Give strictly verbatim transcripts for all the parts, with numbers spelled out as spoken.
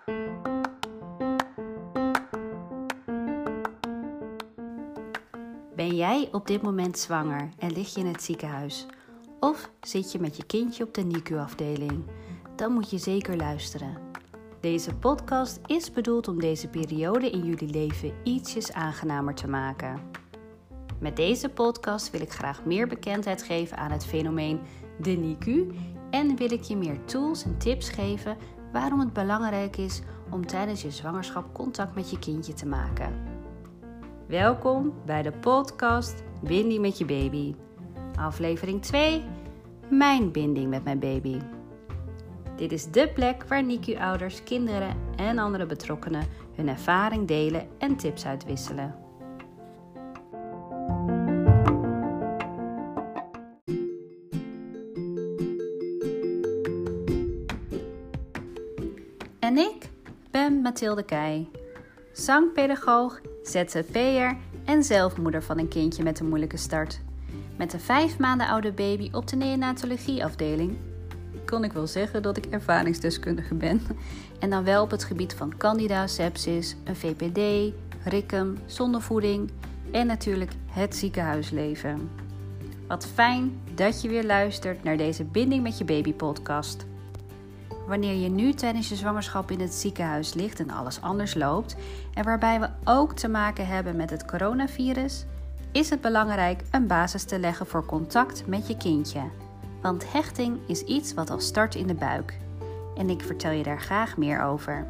Ben jij op dit moment zwanger en lig je in het ziekenhuis? Of zit je met je kindje op de N I C U-afdeling? Dan moet je zeker luisteren. Deze podcast is bedoeld om deze periode in jullie leven ietsjes aangenamer te maken. Met deze podcast wil ik graag meer bekendheid geven aan het fenomeen de N I C U en wil ik je meer tools en tips geven waarom het belangrijk is om tijdens je zwangerschap contact met je kindje te maken. Welkom bij de podcast Binding met je baby. Aflevering twee, mijn binding met mijn baby. Dit is dé plek waar N I C U-ouders, kinderen en andere betrokkenen hun ervaring delen en tips uitwisselen. En ik ben Mathilde Keij, zangpedagoog, Z Z P'er en zelf moeder van een kindje met een moeilijke start. Met een vijf maanden oude baby op de neonatologieafdeling kon ik wel zeggen dat ik ervaringsdeskundige ben. En dan wel op het gebied van candida, sepsis, een V P D, RIKEM, zondevoeding en natuurlijk het ziekenhuisleven. Wat fijn dat je weer luistert naar deze Binding met je baby podcast. Wanneer je nu tijdens je zwangerschap in het ziekenhuis ligt en alles anders loopt en waarbij we ook te maken hebben met het coronavirus, is het belangrijk een basis te leggen voor contact met je kindje. Want hechting is iets wat al start in de buik. En ik vertel je daar graag meer over.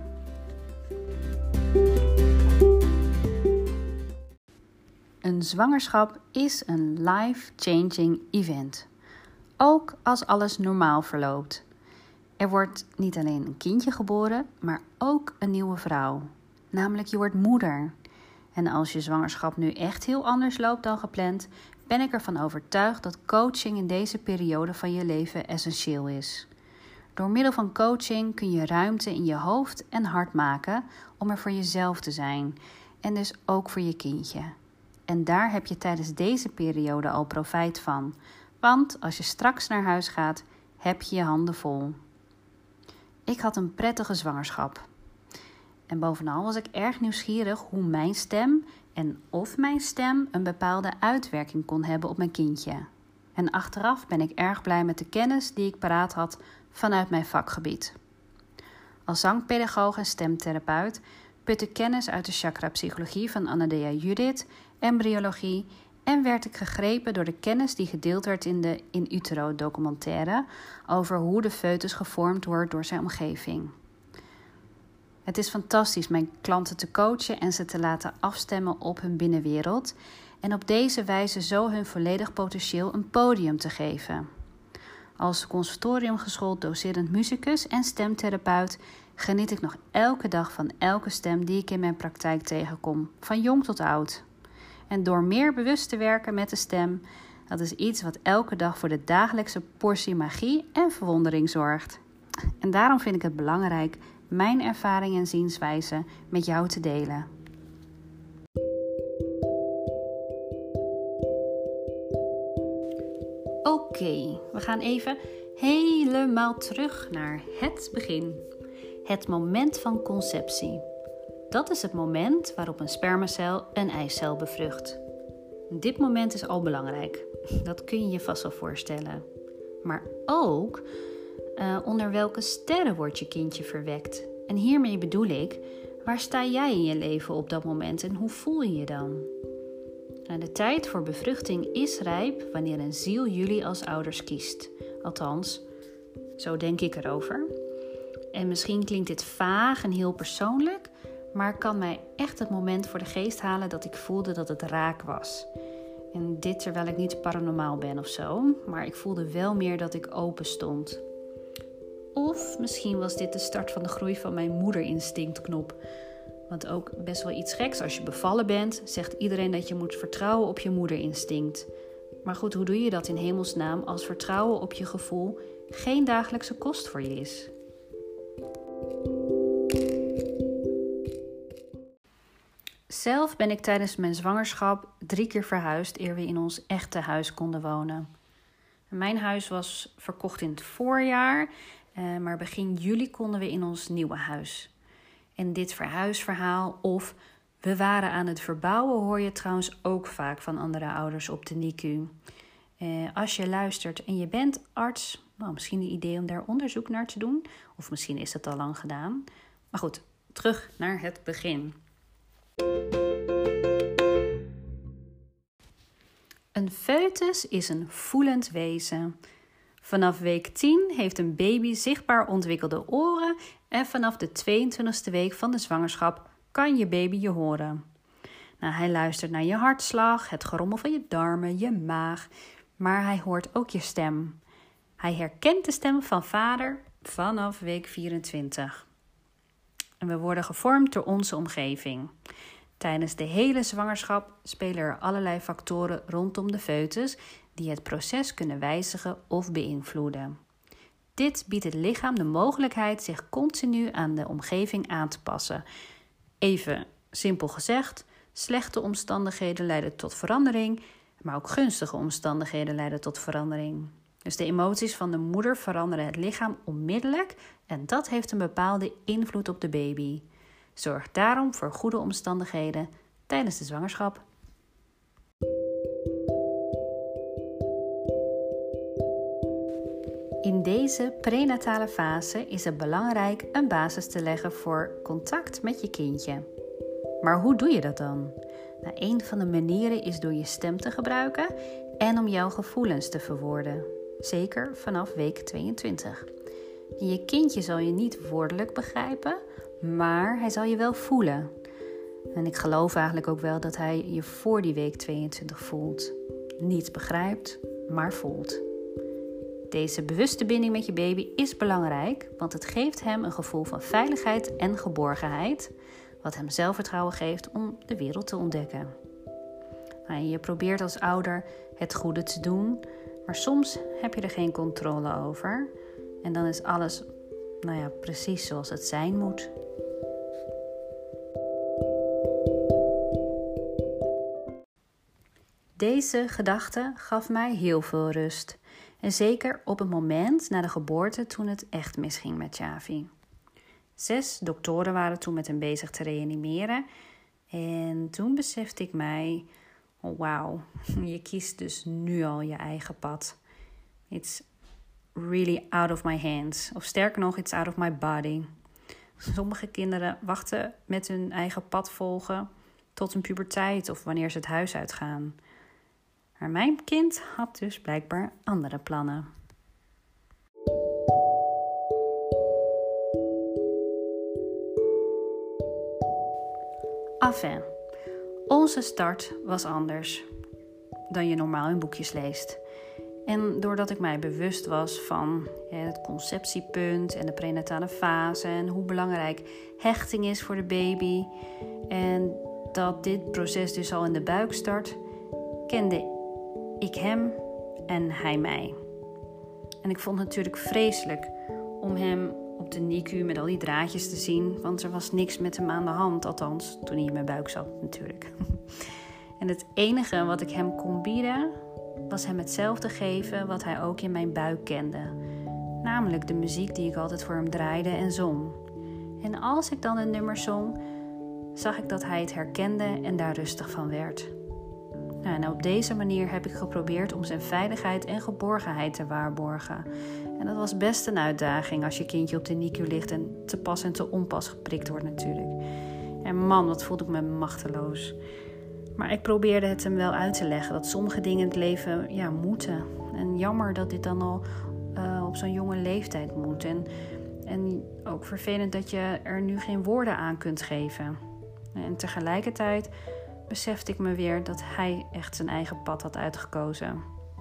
Een zwangerschap is een life-changing event. Ook als alles normaal verloopt. Er wordt niet alleen een kindje geboren, maar ook een nieuwe vrouw. Namelijk je wordt moeder. En als je zwangerschap nu echt heel anders loopt dan gepland, ben ik ervan overtuigd dat coaching in deze periode van je leven essentieel is. Door middel van coaching kun je ruimte in je hoofd en hart maken om er voor jezelf te zijn. En dus ook voor je kindje. En daar heb je tijdens deze periode al profijt van. Want als je straks naar huis gaat, heb je je handen vol. Ik had een prettige zwangerschap. En bovenal was ik erg nieuwsgierig hoe mijn stem en of mijn stem een bepaalde uitwerking kon hebben op mijn kindje. En achteraf ben ik erg blij met de kennis die ik paraat had vanuit mijn vakgebied. Als zangpedagoog en stemtherapeut put ik kennis uit de chakrapsychologie van Anadea Judith, embryologie en werd ik gegrepen door de kennis die gedeeld werd in de In Utero documentaire over hoe de foetus gevormd wordt door zijn omgeving. Het is fantastisch mijn klanten te coachen en ze te laten afstemmen op hun binnenwereld en op deze wijze zo hun volledig potentieel een podium te geven. Als conservatoriumgeschoold docerend musicus en stemtherapeut geniet ik nog elke dag van elke stem die ik in mijn praktijk tegenkom, van jong tot oud. En door meer bewust te werken met de stem, dat is iets wat elke dag voor de dagelijkse portie magie en verwondering zorgt. En daarom vind ik het belangrijk mijn ervaring en zienswijze met jou te delen. Oké, okay, we gaan even helemaal terug naar het begin. Het moment van conceptie. Dat is het moment waarop een spermacel een eicel bevrucht. Dit moment is al belangrijk. Dat kun je je vast wel voorstellen. Maar ook uh, onder welke sterren wordt je kindje verwekt. En hiermee bedoel ik, waar sta jij in je leven op dat moment en hoe voel je je dan? Nou, de tijd voor bevruchting is rijp wanneer een ziel jullie als ouders kiest. Althans, zo denk ik erover. En misschien klinkt dit vaag en heel persoonlijk, maar kan mij echt het moment voor de geest halen dat ik voelde dat het raak was. En dit terwijl ik niet paranormaal ben of zo, maar ik voelde wel meer dat ik open stond. Of misschien was dit de start van de groei van mijn moederinstinctknop. Want ook best wel iets geks, als je bevallen bent, zegt iedereen dat je moet vertrouwen op je moederinstinct. Maar goed, hoe doe je dat in hemelsnaam als vertrouwen op je gevoel geen dagelijkse kost voor je is? Zelf ben ik tijdens mijn zwangerschap drie keer verhuisd eer we in ons echte huis konden wonen. Mijn huis was verkocht in het voorjaar, maar begin juli konden we in ons nieuwe huis. En dit verhuisverhaal of we waren aan het verbouwen hoor je trouwens ook vaak van andere ouders op de N I C U. Eh, als je luistert en je bent arts, nou, misschien een idee om daar onderzoek naar te doen. Of misschien is dat al lang gedaan. Maar goed, terug naar het begin. Een foetus is een voelend wezen. Vanaf week tien heeft een baby zichtbaar ontwikkelde oren en vanaf de tweeëntwintigste week van de zwangerschap kan je baby je horen. Nou, hij luistert naar je hartslag, het gerommel van je darmen, je maag, maar hij hoort ook je stem. Hij herkent de stem van vader vanaf week vierentwintig. En we worden gevormd door onze omgeving. Tijdens de hele zwangerschap spelen er allerlei factoren rondom de foetus die het proces kunnen wijzigen of beïnvloeden. Dit biedt het lichaam de mogelijkheid zich continu aan de omgeving aan te passen. Even simpel gezegd, slechte omstandigheden leiden tot verandering, maar ook gunstige omstandigheden leiden tot verandering. Dus de emoties van de moeder veranderen het lichaam onmiddellijk en dat heeft een bepaalde invloed op de baby. Zorg daarom voor goede omstandigheden tijdens de zwangerschap. In deze prenatale fase is het belangrijk een basis te leggen voor contact met je kindje. Maar hoe doe je dat dan? Nou, een van de manieren is door je stem te gebruiken en om jouw gevoelens te verwoorden. Zeker vanaf week tweeëntwintig. Je kindje zal je niet woordelijk begrijpen, maar hij zal je wel voelen. En ik geloof eigenlijk ook wel dat hij je voor die week tweeëntwintig voelt. Niet begrijpt, maar voelt. Deze bewuste binding met je baby is belangrijk, want het geeft hem een gevoel van veiligheid en geborgenheid, wat hem zelfvertrouwen geeft om de wereld te ontdekken. Nou, je probeert als ouder het goede te doen, maar soms heb je er geen controle over. En dan is alles, nou ja, precies zoals het zijn moet. Deze gedachte gaf mij heel veel rust. En zeker op het moment na de geboorte toen het echt misging met Xavi. Zes doktoren waren toen met hem bezig te reanimeren. En toen besefte ik mij, oh wauw, je kiest dus nu al je eigen pad. It's really out of my hands. Of sterker nog, it's out of my body. Sommige kinderen wachten met hun eigen pad volgen tot een puberteit of wanneer ze het huis uitgaan. Maar mijn kind had dus blijkbaar andere plannen. Enfin, onze start was anders dan je normaal in boekjes leest. En doordat ik mij bewust was van ja, het conceptiepunt en de prenatale fase en hoe belangrijk hechting is voor de baby en dat dit proces dus al in de buik start, kende ik hem en hij mij. En ik vond het natuurlijk vreselijk om hem op de N I C U met al die draadjes te zien, want er was niks met hem aan de hand, althans toen hij in mijn buik zat natuurlijk. En het enige wat ik hem kon bieden was hem hetzelfde geven wat hij ook in mijn buik kende. Namelijk de muziek die ik altijd voor hem draaide en zong. En als ik dan een nummer zong, zag ik dat hij het herkende en daar rustig van werd. Nou, en op deze manier heb ik geprobeerd om zijn veiligheid en geborgenheid te waarborgen. En dat was best een uitdaging als je kindje op de N I C U ligt en te pas en te onpas geprikt wordt natuurlijk. En man, wat voelde ik me machteloos. Maar ik probeerde het hem wel uit te leggen dat sommige dingen in het leven ja, moeten. En jammer dat dit dan al uh, op zo'n jonge leeftijd moet. En, en ook vervelend dat je er nu geen woorden aan kunt geven. En tegelijkertijd besefte ik me weer dat hij echt zijn eigen pad had uitgekozen.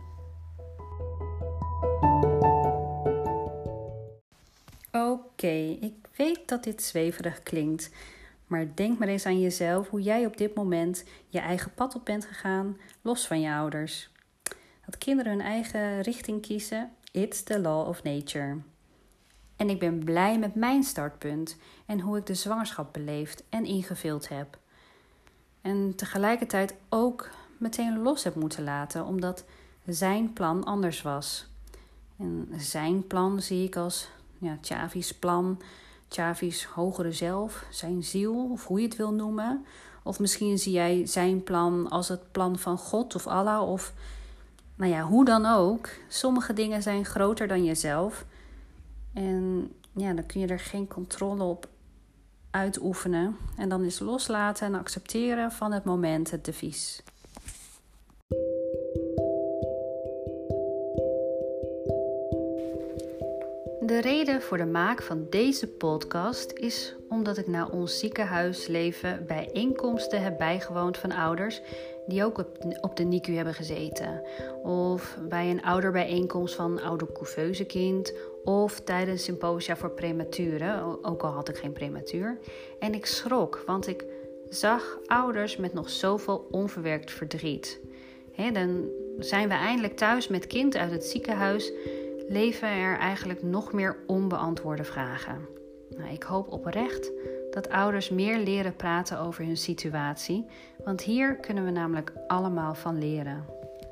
Oké, okay, ik weet dat dit zweverig klinkt. Maar denk maar eens aan jezelf hoe jij op dit moment je eigen pad op bent gegaan, los van je ouders. Dat kinderen hun eigen richting kiezen, it's the law of nature. En ik ben blij met mijn startpunt en hoe ik de zwangerschap beleefd en ingevuld heb. En tegelijkertijd ook meteen los heb moeten laten, omdat zijn plan anders was. En zijn plan zie ik als ja, Xavi's plan. Chavi's hogere zelf, zijn ziel, of hoe je het wil noemen. Of misschien zie jij zijn plan als het plan van God of Allah. Of nou ja, hoe dan ook. Sommige dingen zijn groter dan jezelf. En ja, dan kun je er geen controle op uitoefenen. En dan is loslaten en accepteren van het moment het devies. De reden voor de maak van deze podcast is omdat ik na ons ziekenhuisleven bijeenkomsten heb bijgewoond van ouders die ook op de N I C U hebben gezeten. Of bij een ouderbijeenkomst van een ouder couveuse kind. Of tijdens symposia voor prematuren, ook al had ik geen prematuur. En ik schrok, want ik zag ouders met nog zoveel onverwerkt verdriet. He, dan zijn we eindelijk thuis met kind uit het ziekenhuis. Leven er eigenlijk nog meer onbeantwoorde vragen. Nou, ik hoop oprecht dat ouders meer leren praten over hun situatie, want hier kunnen we namelijk allemaal van leren.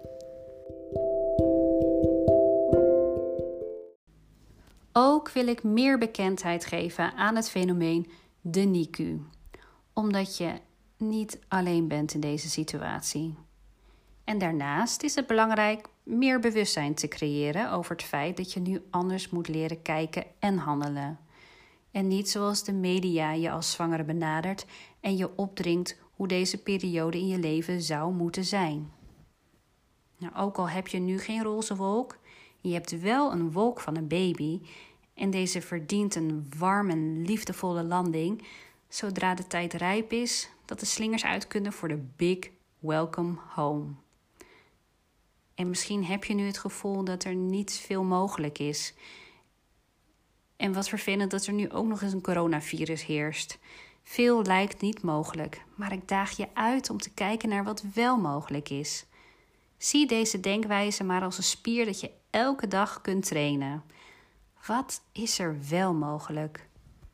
Ook wil ik meer bekendheid geven aan het fenomeen de N I C U, omdat je niet alleen bent in deze situatie. En daarnaast is het belangrijk meer bewustzijn te creëren over het feit dat je nu anders moet leren kijken en handelen. En niet zoals de media je als zwangere benadert en je opdringt hoe deze periode in je leven zou moeten zijn. Nou, ook al heb je nu geen roze wolk, je hebt wel een wolk van een baby en deze verdient een warm en liefdevolle landing zodra de tijd rijp is dat de slingers uit kunnen voor de big welcome home. En misschien heb je nu het gevoel dat er niet veel mogelijk is. En wat vervelend dat er nu ook nog eens een coronavirus heerst. Veel lijkt niet mogelijk, maar ik daag je uit om te kijken naar wat wel mogelijk is. Zie deze denkwijze maar als een spier dat je elke dag kunt trainen. Wat is er wel mogelijk?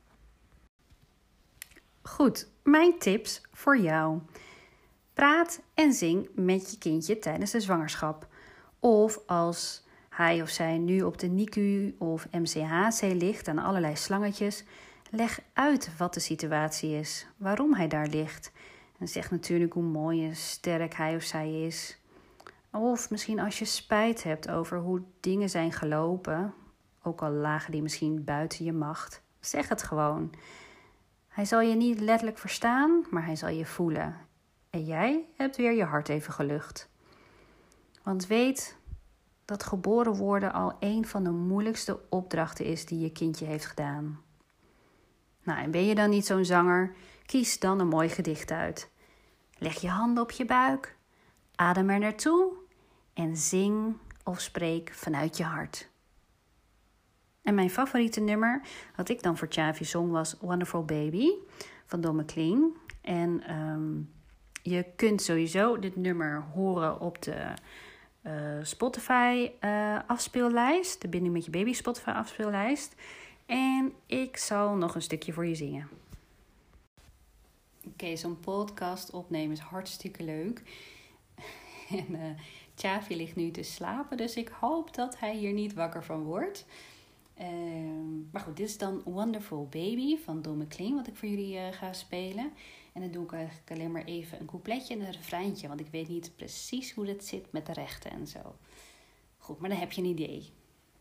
Goed, mijn tips voor jou. Praat en zing met je kindje tijdens de zwangerschap. Of als hij of zij nu op de N I C U of M C H C ligt aan allerlei slangetjes, leg uit wat de situatie is, waarom hij daar ligt. En zeg natuurlijk hoe mooi en sterk hij of zij is. Of misschien als je spijt hebt over hoe dingen zijn gelopen, ook al lagen die misschien buiten je macht, zeg het gewoon. Hij zal je niet letterlijk verstaan, maar hij zal je voelen. En jij hebt weer je hart even gelucht. Want weet dat geboren worden al een van de moeilijkste opdrachten is die je kindje heeft gedaan. Nou, en ben je dan niet zo'n zanger? Kies dan een mooi gedicht uit. Leg je handen op je buik, adem er naartoe en zing of spreek vanuit je hart. En mijn favoriete nummer, wat ik dan voor Chavi zong, was Wonderful Baby van Don McLean. En um, je kunt sowieso dit nummer horen op de uh, Spotify uh, afspeellijst. De Binding met je baby Spotify afspeellijst. En ik zal nog een stukje voor je zingen. Oké, okay, zo'n podcast opnemen is hartstikke leuk. En uh, Chavi ligt nu te slapen, dus ik hoop dat hij hier niet wakker van wordt. Uh, maar goed, dit is dan Wonderful Baby van Don McLean, wat ik voor jullie uh, ga spelen. En dan doe ik eigenlijk alleen maar even een coupletje en een refreintje, want ik weet niet precies hoe dat zit met de rechten en zo. Goed, maar dan heb je een idee.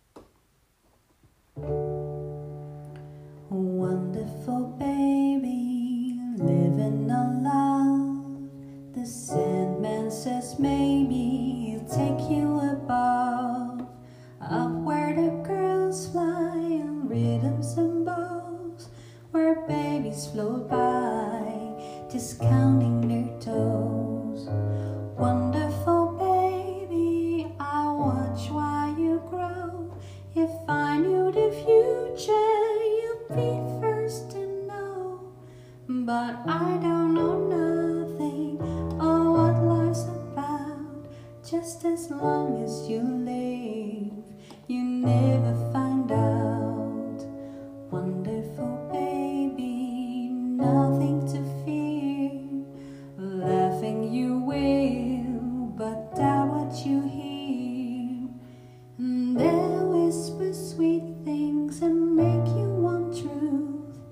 Wonderful baby, living on love. The Sandman says maybe he'll take you above, up where the girls fly on rhythms and bows, where babies float by, just counting their toes. Wonderful baby, I watch while you grow. If I knew the future, you'd be first to know. But I don't know nothing of what life's about. Just as long as you live, you never find out. Wonderful baby, nothing to fear. Laughing you will, but doubt what you hear. And they'll whisper sweet things and make you want truth.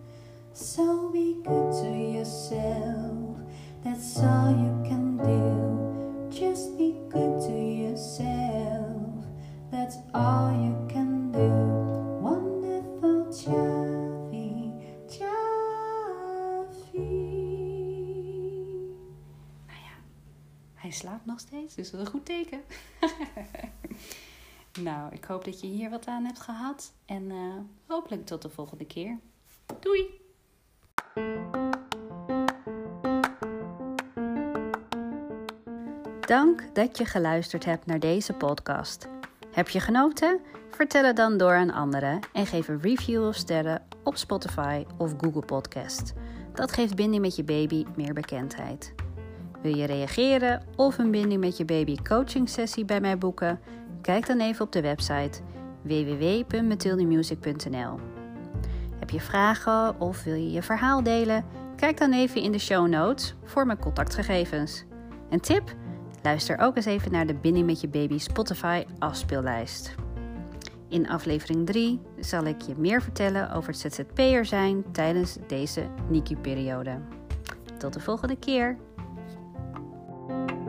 be good to yourself. That's all you can do. Just be good to yourself. That's all you can do. Wonderful Javi, Javi. Nou ja, hij slaapt nog steeds, dus dat is een goed teken. Nou, ik hoop dat je hier wat aan hebt gehad. En uh, hopelijk tot de volgende keer. Doei! Dank dat je geluisterd hebt naar deze podcast. Heb je genoten? Vertel het dan door aan anderen en geef een review of sterren op Spotify of Google Podcast. Dat geeft Binding met je baby meer bekendheid. Wil je reageren of een Binding met je baby coaching sessie bij mij boeken? Kijk dan even op de website w w w punt mathildemusic punt n l. Heb je vragen of wil je je verhaal delen? Kijk dan even in de show notes voor mijn contactgegevens. Een tip? Luister ook eens even naar de Binding met je baby Spotify afspeellijst. In aflevering drie zal ik je meer vertellen over het Z Z P'er zijn tijdens deze N I C U-periode. Tot de volgende keer!